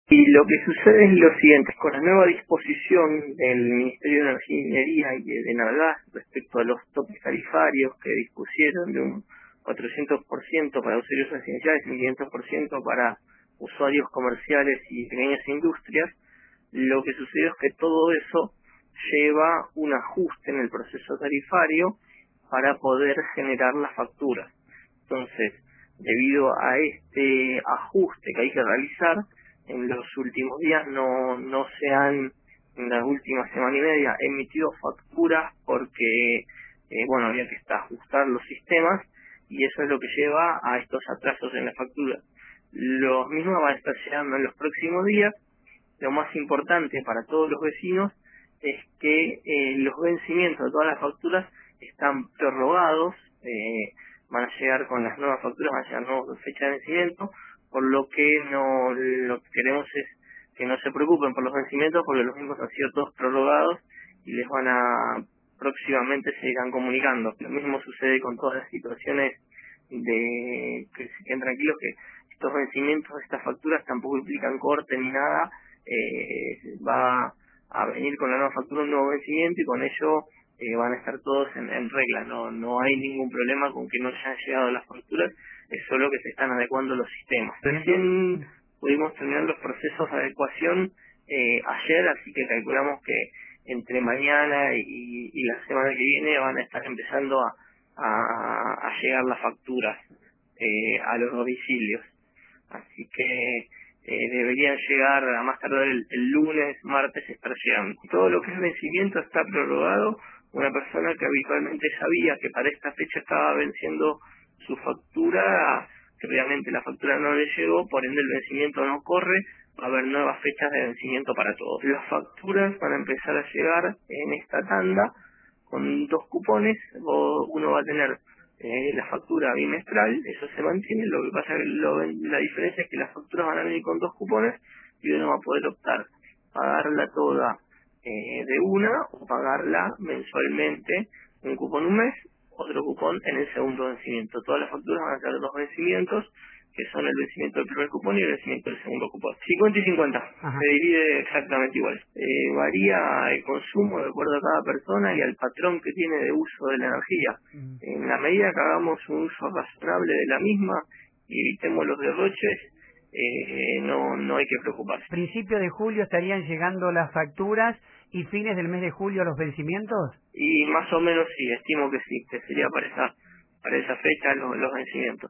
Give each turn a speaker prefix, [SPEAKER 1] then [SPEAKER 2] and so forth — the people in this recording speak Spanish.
[SPEAKER 1] Y lo que sucede es lo siguiente: con la nueva disposición del Ministerio de Energía y Minería y de Enargas respecto a los topes tarifarios que dispusieron de un 400% para usuarios residenciales y un 500% para usuarios comerciales y pequeñas industrias, lo que sucedió es que todo eso lleva un ajuste en el proceso tarifario para poder generar las facturas. Entonces, debido a este ajuste que hay que realizar, en los últimos días no se han, en la última semana y media, emitido facturas porque, había que ajustar los sistemas, y eso es lo que lleva a estos atrasos en la factura. Los mismos van a estar llegando en los próximos días. Lo más importante para todos los vecinos es que los vencimientos de todas las facturas están prorrogados, van a llegar con las nuevas facturas, van a llegar nuevas fechas de vencimiento, por lo que lo que queremos es que no se preocupen por los vencimientos, porque los mismos han sido todos prorrogados y les próximamente se irán comunicando. Lo mismo sucede con todas las situaciones de que se queden tranquilos, que estos vencimientos, estas facturas tampoco implican corte ni nada. Va a venir con la nueva factura un nuevo vencimiento, y con ello van a estar todos en regla. No hay ningún problema con que no hayan llegado las facturas, es solo que se están adecuando los sistemas. Recién pudimos terminar los procesos de adecuación ayer, así que calculamos que entre mañana y la semana que viene van a estar empezando a llegar las facturas a los domicilios. Así que deberían llegar a más tardar el lunes, martes, estar llegando. Todo lo que es vencimiento está prorrogado. Una persona que habitualmente sabía que para esta fecha estaba venciendo su factura, que obviamente la factura no le llegó, por ende el vencimiento no corre, va a haber nuevas fechas de vencimiento para todos. Las facturas van a empezar a llegar en esta tanda con 2 cupones. Uno va a tener la factura bimestral, eso se mantiene. Lo que pasa es que la diferencia es que las facturas van a venir con 2 cupones, y uno va a poder optar pagarla toda de una, o pagarla mensualmente, un cupón un mes, otro cupón en el segundo vencimiento. Todas las facturas van a tener 2 vencimientos, que son el vencimiento del primer cupón y el vencimiento del segundo cupón. 50 y 50,
[SPEAKER 2] Ajá.
[SPEAKER 1] se divide exactamente igual. Varía el consumo de acuerdo a cada persona y al patrón que tiene de uso de la energía. En la medida que hagamos un uso razonable de la misma y evitemos los derroches, no hay que preocuparse.
[SPEAKER 2] Principio de julio estarían llegando las facturas y fines del mes de julio los vencimientos.
[SPEAKER 1] Y más o menos sí, estimo que sí, que sería para esa fecha los vencimientos.